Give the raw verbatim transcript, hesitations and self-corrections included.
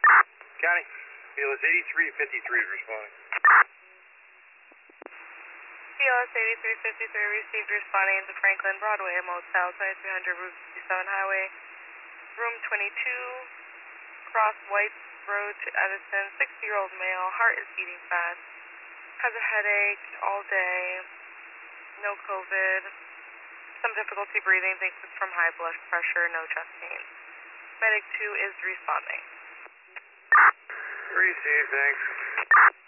County, B L S eighty-three fifty-three is responding. B L S eighty-three fifty-three received responding to Franklin Broadway Motel, twenty-three hundred Route fifty-seven Highway, room twenty-two, cross White Road to Edison, sixty-year-old male, heart is beating fast, has a headache all day, no COVID, some difficulty breathing, thinks it's from high blood pressure, no chest pain. Medic two is responding. Receive, thanks.